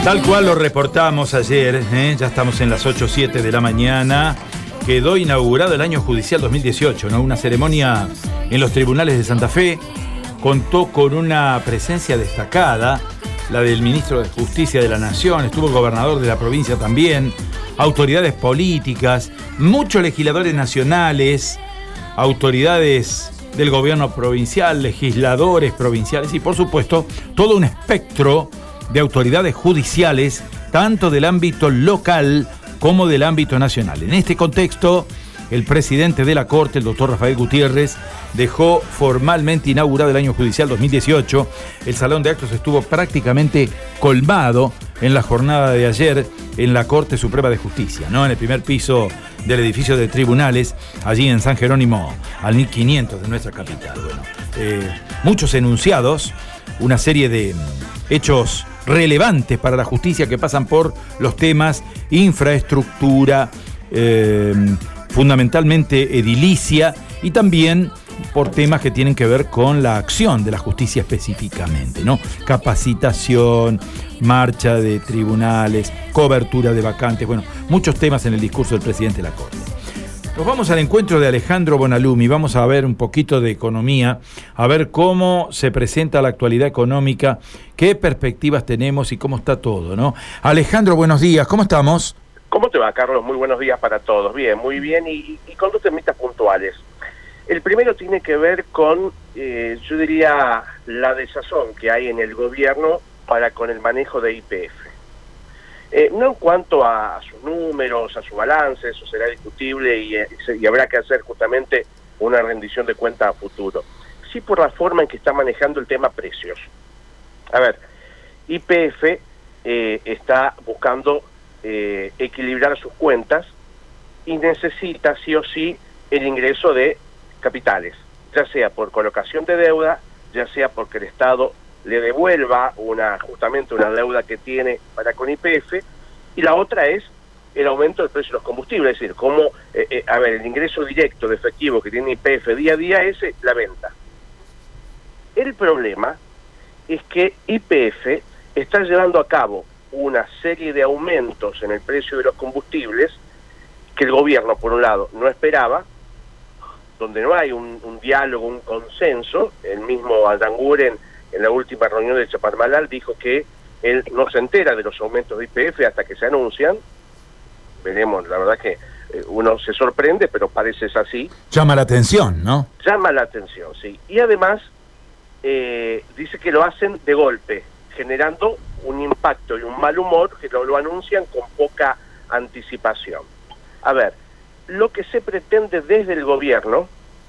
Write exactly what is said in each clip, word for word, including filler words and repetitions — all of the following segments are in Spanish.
Tal cual lo reportamos ayer, ¿eh? Ya estamos en las ocho siete de la mañana. Quedó inaugurado el año judicial dos mil dieciocho, ¿no? Una ceremonia en los tribunales de Santa Fe. Contó con una presencia destacada, la del ministro de Justicia de la Nación, estuvo el gobernador de la provincia también, autoridades políticas, muchos legisladores nacionales, autoridades del gobierno provincial, legisladores provinciales y, por supuesto, todo un espectro de autoridades judiciales, tanto del ámbito local como del ámbito nacional. En este contexto, el presidente de la Corte, el doctor Rafael Gutiérrez, dejó formalmente inaugurado el año judicial dos mil dieciocho. El salón de actos estuvo prácticamente colmado en la jornada de ayer en la Corte Suprema de Justicia, ¿no? En el primer piso del edificio de tribunales, allí en San Jerónimo, al mil quinientos de nuestra capital. Bueno, eh, muchos enunciados, una serie de hechos relevantes para la justicia que pasan por los temas infraestructura, eh, fundamentalmente edilicia, y también por temas que tienen que ver con la acción de la justicia específicamente, ¿no? Capacitación, marcha de tribunales, cobertura de vacantes, bueno, muchos temas en el discurso del presidente de la Corte. Nos vamos al encuentro de Alejandro Bonalumi, vamos a ver un poquito de economía, a ver cómo se presenta la actualidad económica, qué perspectivas tenemos y cómo está todo, ¿no? Alejandro, buenos días, ¿cómo estamos? ¿Cómo te va, Carlos? Muy buenos días para todos. Bien, muy bien, y, y con dos temitas puntuales. El primero tiene que ver con, eh, yo diría, la desazón que hay en el gobierno para con el manejo de Y P F. Eh, no en cuanto a, a sus números, a su balance, eso será discutible y, eh, y habrá que hacer justamente una rendición de cuentas a futuro. Sí por la forma en que está manejando el tema precios. A ver, Y P F eh, está buscando eh, equilibrar sus cuentas y necesita sí o sí el ingreso de capitales, ya sea por colocación de deuda, ya sea porque el Estado le devuelva una justamente una deuda que tiene para con Y P F, y la otra es el aumento del precio de los combustibles, es decir, cómo, eh, eh, a ver, el ingreso directo de efectivo que tiene Y P F día a día es eh, la venta. El problema es que Y P F está llevando a cabo una serie de aumentos en el precio de los combustibles que el gobierno, por un lado, no esperaba, donde no hay un, un diálogo, un consenso. El mismo Aranguren, en la última reunión de Chaparmalal, dijo que él no se entera de los aumentos de Y P F hasta que se anuncian. Veremos, la verdad que uno se sorprende, pero parece es así. Llama la atención, ¿no? Llama la atención, sí. Y además, eh, dice que lo hacen de golpe, generando un impacto y un mal humor que lo, lo anuncian con poca anticipación. A ver, lo que se pretende desde el gobierno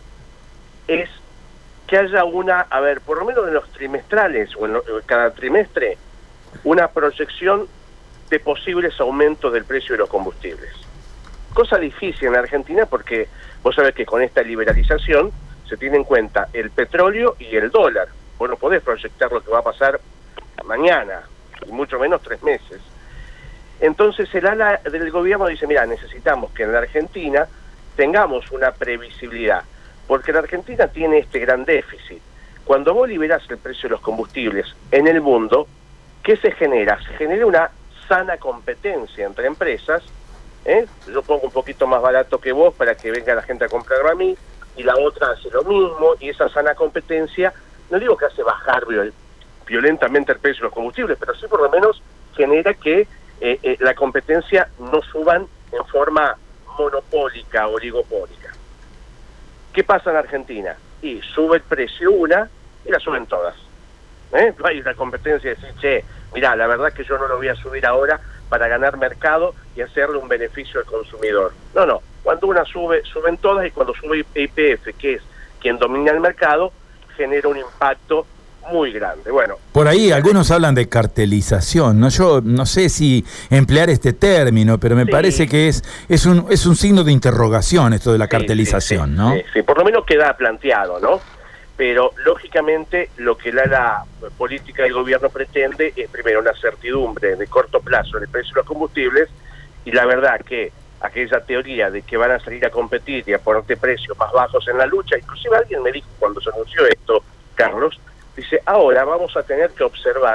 es que haya una, a ver, por lo menos en los trimestrales o en lo, cada trimestre, una proyección de posibles aumentos del precio de los combustibles. Cosa difícil en Argentina porque vos sabés que con esta liberalización se tiene en cuenta el petróleo y el dólar. Vos no podés proyectar lo que va a pasar mañana, y mucho menos tres meses. Entonces el ala del gobierno dice, mira, necesitamos que en la Argentina tengamos una previsibilidad, porque la Argentina tiene este gran déficit. Cuando vos liberás el precio de los combustibles en el mundo, ¿qué se genera? Se genera una sana competencia entre empresas, ¿eh? Yo pongo un poquito más barato que vos para que venga la gente a comprarme a mí, y la otra hace lo mismo, y esa sana competencia, no digo que hace bajar viol- violentamente el precio de los combustibles, pero sí por lo menos genera que Eh, eh, la competencia no suban en forma monopólica, oligopólica. ¿Qué pasa en Argentina? Y sube el precio una y la suben todas. ¿Eh? No hay una competencia de decir, che, mirá, la verdad que yo no lo voy a subir ahora para ganar mercado y hacerle un beneficio al consumidor. No, no. Cuando una sube, suben todas, y cuando sube Y P F, que es quien domina el mercado, genera un impacto muy grande. Bueno, por ahí algunos hablan de cartelización, ¿no? Yo no sé si emplear este término, pero me sí. parece que es es un es un signo de interrogación esto de la sí, cartelización, sí, sí, ¿no? Sí, sí, por lo menos queda planteado, ¿no? Pero lógicamente lo que la, la política del gobierno pretende es primero una certidumbre de corto plazo en el precio de los combustibles, y la verdad que aquella teoría de que van a salir a competir y a ponerte precios más bajos en la lucha, inclusive alguien me dijo cuando se anunció esto, Carlos, dice, ahora vamos a tener que observar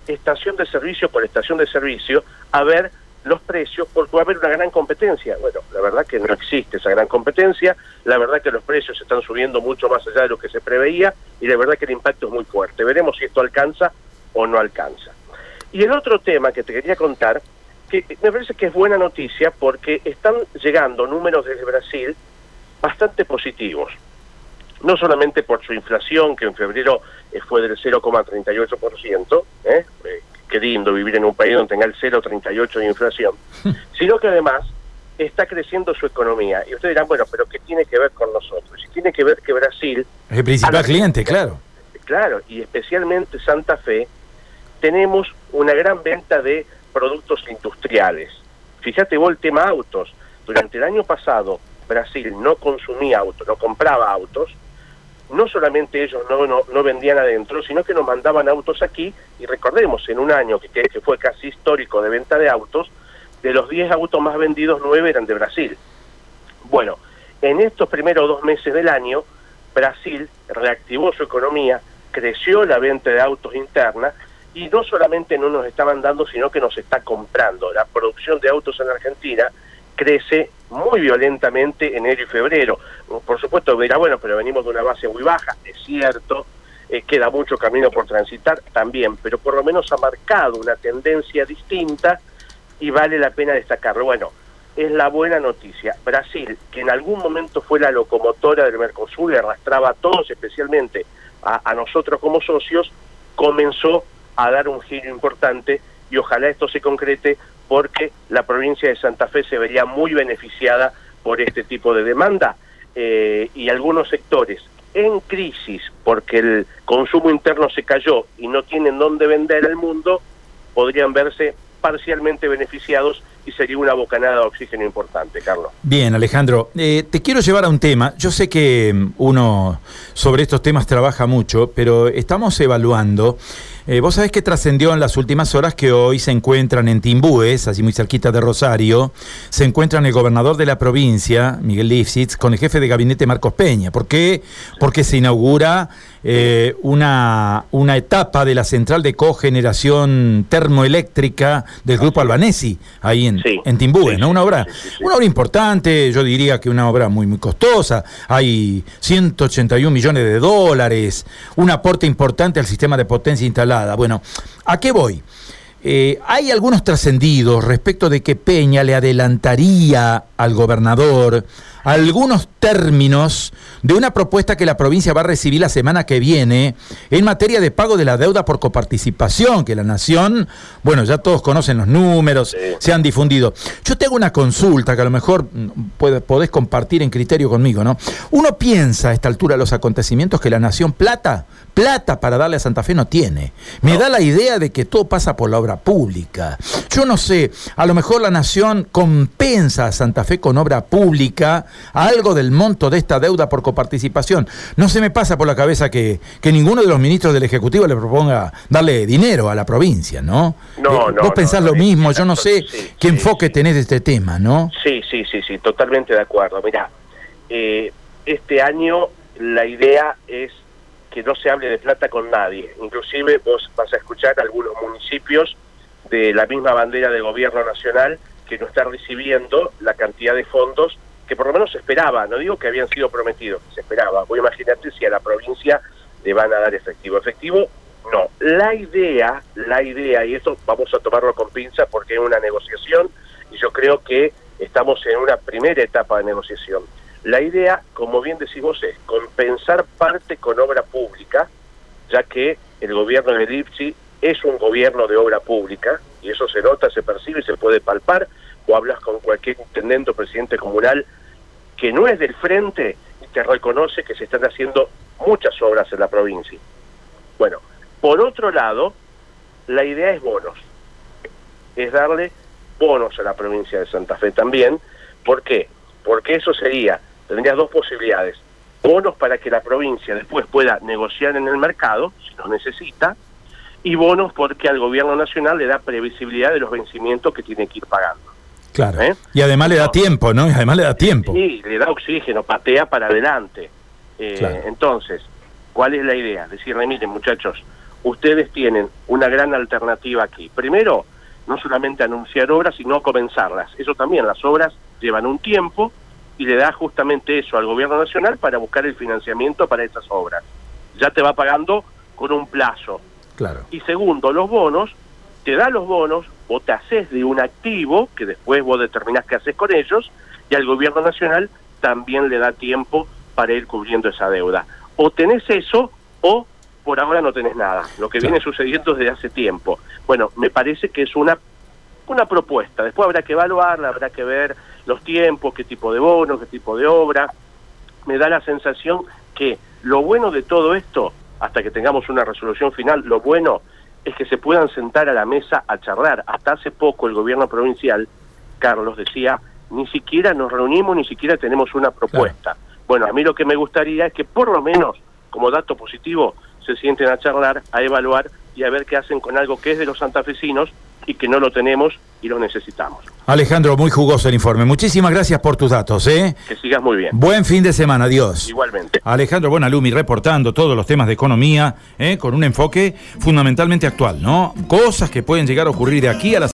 estación de servicio por estación de servicio a ver los precios, porque va a haber una gran competencia. Bueno, la verdad que no existe esa gran competencia, la verdad que los precios están subiendo mucho más allá de lo que se preveía, y la verdad que el impacto es muy fuerte. Veremos si esto alcanza o no alcanza. Y el otro tema que te quería contar, que me parece que es buena noticia, porque están llegando números desde Brasil bastante positivos. No solamente por su inflación, que en febrero eh, fue del cero coma treinta y ocho por ciento, ¿eh? Eh, qué lindo vivir en un país donde tenga el cero coma treinta y ocho de inflación, sino que además está creciendo su economía. Y ustedes dirán, bueno, pero ¿qué tiene que ver con nosotros? Y tiene que ver que Brasil... Es el principal cliente, claro. Claro, y especialmente Santa Fe, tenemos una gran venta de productos industriales. Fíjate vos el tema autos. Durante el año pasado, Brasil no consumía autos, no compraba autos. No solamente ellos no, no, no vendían adentro, sino que nos mandaban autos aquí, y recordemos, en un año que, que fue casi histórico de venta de autos, de los diez autos más vendidos, nueve eran de Brasil. Bueno, en estos primeros dos meses del año, Brasil reactivó su economía, creció la venta de autos interna, y no solamente no nos está mandando, sino que nos está comprando. La producción de autos en Argentina crece muy violentamente enero y febrero. Por supuesto dirá, bueno, pero venimos de una base muy baja, es cierto, eh, queda mucho camino por transitar también, pero por lo menos ha marcado una tendencia distinta y vale la pena destacarlo. Bueno, es la buena noticia. Brasil, que en algún momento fue la locomotora del Mercosur y arrastraba a todos, especialmente a, a nosotros como socios, comenzó a dar un giro importante, y ojalá esto se concrete, porque la provincia de Santa Fe se vería muy beneficiada por este tipo de demanda, eh, y algunos sectores en crisis, porque el consumo interno se cayó y no tienen dónde vender al mundo, podrían verse parcialmente beneficiados, y sería una bocanada de oxígeno importante, Carlos. Bien, Alejandro, eh, te quiero llevar a un tema. Yo sé que uno sobre estos temas trabaja mucho, pero estamos evaluando. Eh, vos sabés que trascendió en las últimas horas que hoy se encuentran en Timbúes, así muy cerquita de Rosario, se encuentran el gobernador de la provincia, Miguel Lifshitz, con el jefe de gabinete Marcos Peña. ¿Por qué? Porque se inaugura eh, una, una etapa de la central de cogeneración termoeléctrica del Grupo Albanesi, ahí en, sí. en Timbúes, sí, ¿no? Una obra, sí, sí, sí. una obra importante, yo diría que una obra muy, muy costosa. Hay ciento ochenta y un millones de dólares, un aporte importante al sistema de potencia instalada. Bueno, ¿a qué voy? Eh, hay algunos trascendidos respecto de que Peña le adelantaría al gobernador algunos términos de una propuesta que la provincia va a recibir la semana que viene en materia de pago de la deuda por coparticipación, que la Nación, bueno, ya todos conocen los números, sí. se han difundido. Yo te hago una consulta que a lo mejor puede, podés compartir en criterio conmigo, ¿no? Uno piensa a esta altura de los acontecimientos que la Nación plata, plata para darle a Santa Fe no tiene. Me no. da la idea de que todo pasa por la obra pública. Yo no sé, a lo mejor la Nación compensa a Santa Fe con obra pública algo del monto de esta deuda por coparticipación. No se me pasa por la cabeza que, que ninguno de los ministros del Ejecutivo le proponga darle dinero a la provincia, ¿no? No, eh, no. Vos pensás no, lo no, mismo, yo no sé sí, qué sí, enfoque sí. tenés de este tema, ¿no? Sí, sí, sí, sí, totalmente de acuerdo. Mirá, eh, este año la idea es que no se hable de plata con nadie. Inclusive vos vas a escuchar algunos municipios de la misma bandera del gobierno nacional que no están recibiendo la cantidad de fondos que por lo menos se esperaba, no digo que habían sido prometidos, que se esperaba. Vos imagínate si a la provincia le van a dar efectivo. Efectivo, no. La idea, la idea, y esto vamos a tomarlo con pinza porque es una negociación, y yo creo que estamos en una primera etapa de negociación. La idea, como bien decís vos, es compensar parte con obra pública, ya que el gobierno de Lifshitz es un gobierno de obra pública, y eso se nota, se percibe y se puede palpar. O hablas con cualquier intendente o presidente comunal que no es del frente y te reconoce que se están haciendo muchas obras en la provincia. Bueno, por otro lado, la idea es bonos. Es darle bonos a la provincia de Santa Fe también. ¿Por qué? Porque eso sería, tendrías dos posibilidades. Bonos para que la provincia después pueda negociar en el mercado, si lo necesita, y bonos porque al gobierno nacional le da previsibilidad de los vencimientos que tiene que ir pagando. Claro, ¿Eh? y además le da tiempo, ¿no? Y además le da tiempo. Sí, le da oxígeno, patea para adelante. Eh, claro. Entonces, ¿cuál es la idea? Decirle, miren muchachos, ustedes tienen una gran alternativa aquí. Primero, no solamente anunciar obras, sino comenzarlas. Eso también, las obras llevan un tiempo y le da justamente eso al gobierno nacional para buscar el financiamiento para esas obras. Ya te va pagando con un plazo. Claro. Y segundo, los bonos, te da los bonos, vos te haces de un activo, que después vos determinás qué haces con ellos, y al gobierno nacional también le da tiempo para ir cubriendo esa deuda. O tenés eso, o por ahora no tenés nada. Lo que Claro. viene sucediendo desde hace tiempo. Bueno, me parece que es una, una propuesta. Después habrá que evaluarla, habrá que ver los tiempos, qué tipo de bonos, qué tipo de obra. Me da la sensación que lo bueno de todo esto, hasta que tengamos una resolución final, lo bueno es que se puedan sentar a la mesa a charlar. Hasta hace poco el gobierno provincial, Carlos, decía, ni siquiera nos reunimos, ni siquiera tenemos una propuesta. Claro. Bueno, a mí lo que me gustaría es que por lo menos, como dato positivo, se sienten a charlar, a evaluar y a ver qué hacen con algo que es de los santafesinos y que no lo tenemos y lo necesitamos. Alejandro, muy jugoso el informe. Muchísimas gracias por tus datos, ¿eh? Que sigas muy bien. Buen fin de semana, adiós. Igualmente. Alejandro Bonalumi reportando todos los temas de economía, ¿eh? Con un enfoque fundamentalmente actual, ¿no? Cosas que pueden llegar a ocurrir de aquí a la